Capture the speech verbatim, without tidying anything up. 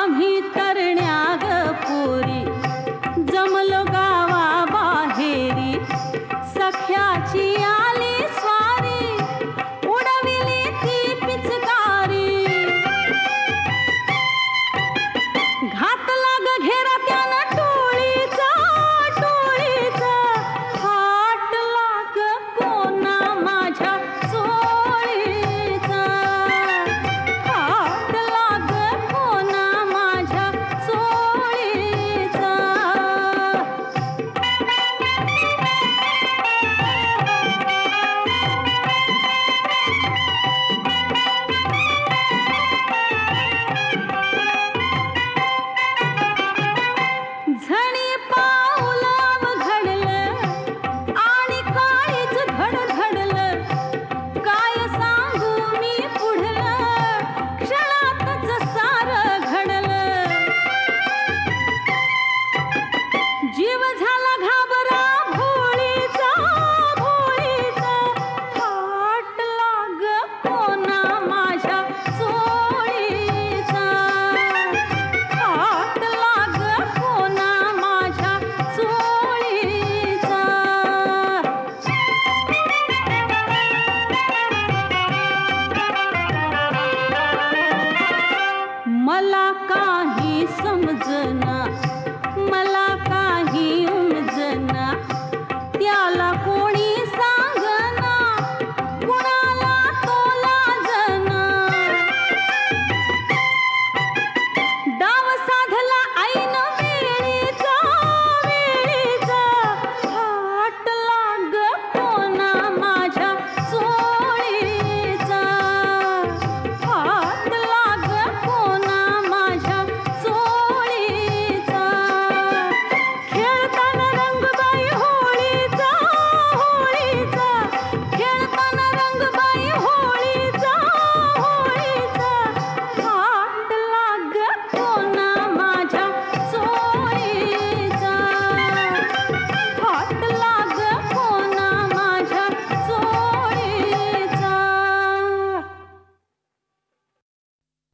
आम्ही तरण्या ग पोरी जमलो गावा बाहेरी, सख्याची आली स्वारी उडविली ती पिचकारी. घातला ग घेरा त्यानं टोळीचा टोळीचा, फाटला ग कोना माझ्या चोळीचा, फाटला ग कोना माझ्या चोळीचा. झणी पाऊल अवघडलं आणि काळीच धडधडलं, काय सांगू मी पुढलं क्षणातच सारं घडलं. जीव झाला घाबरा भोळीचा भोळीचा, फाटला ग कोना माझ्या चोळीचा, फाटला ग कोना माझ्या चोळीचा. मला काही समजना, मला